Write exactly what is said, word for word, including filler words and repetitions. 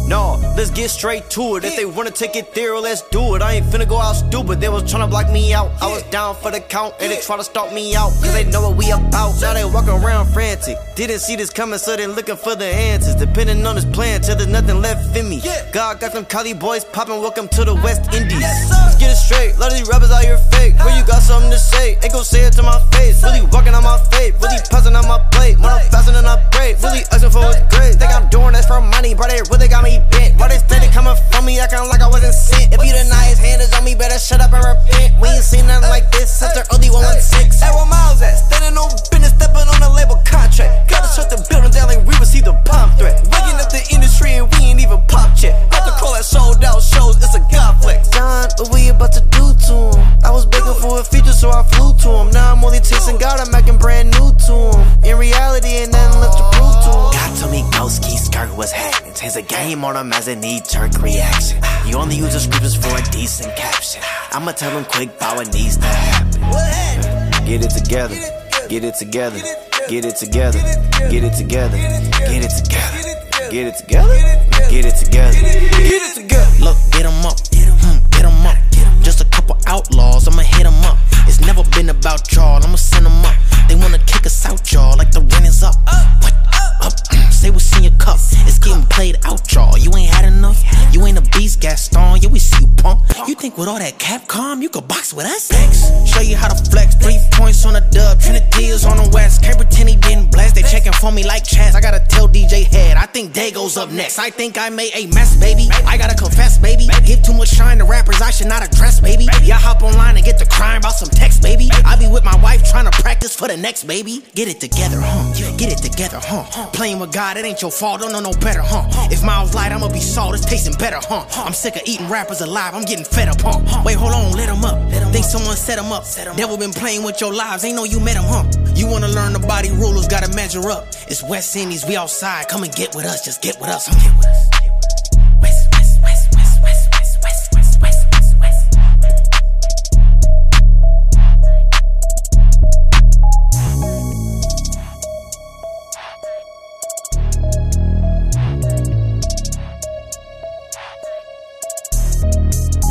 No, let's get straight to it. If they wanna take it there, let's do it. I ain't finna go out stupid. They was tryna block me out. I was down for the count, and they try to stalk me out, cause they know what we about. Now they walk around frantic. Didn't see this coming, so they looking for the answers. Depending on this plan, till there's nothing left in me. God got them Cali boys popping, welcome to the West Indies. Let's get it straight, a lot of these rappers out here fake. When you got something to say, ain't gon' say it to my face. Really walking on my face, really passing on my plate. When I'm faster than I pray, really asking for what's great. Think I'm doing this for money, bro, they really got me bent. Why they steady coming from me, acting like I wasn't sent. If you deny his hand is on me, better shut up and repent. We ain't seen nothing like this since the early one one six. Hey, where Miles at? Standing on business, stepping on a label contract. Gotta shut the building down like we received a bomb threat. Waking up the industry and we ain't even popped yet. About to call that sold out shows, it's a god flex. John, what we about to do to him? I was begging for a feature, so I flew to him. Now I'm only chasing God, I'm acting brand new to him. In reality, ain't nothing left to prove to him. God told me Ghost Key Skirt was happening. Change the game on him as a knee-jerk reaction. You only use the scriptures for a decent caption. I'ma tell him quick about what needs to happen. Get it together, get it together, get it together, get it together, get it together, get it together, get it together, get it together. Look, get 'em up, hmm, get 'em up. Just a couple outlaws, I'ma hit 'em up. It's never been about y'all, I'ma send 'em up. They wanna kick us out, y'all, like the rent is up. What? Up, say what's in your cup. It's getting played out, y'all. You ain't had enough. You ain't a beast, Gaston. Yeah, we see you punk. You think with all that Capcom, you could box with us? Next, show you how to flex. Three points on the dub. Trinity is on the west. Can't pretend he didn't bless. They checking for me like Chaz. I gotta tell D J Head. I think Dago's up next. I think I made a mess, baby. I gotta confess, baby. Give too much shine to rappers I should not address, baby. Y'all hop online and get the crime about some text, baby. I be with my wife trying to practice for the next baby. Get it together, huh? Get it together, huh? Playing with God, it ain't your fault, don't know no better, huh? If Miles light, I'ma be salt, it's tasting better, huh? I'm sick of eating rappers alive, I'm getting fed up, huh? Wait, hold on, let them up. Think someone set them up. Devil been playing with your lives, ain't know you met him, huh? You wanna learn the body rulers, gotta measure up. It's West Indies, we outside, come and get with us, just get with us, huh? Get with us. West, west, west, west, west, west, west, west, west, west, west. We'll be right back.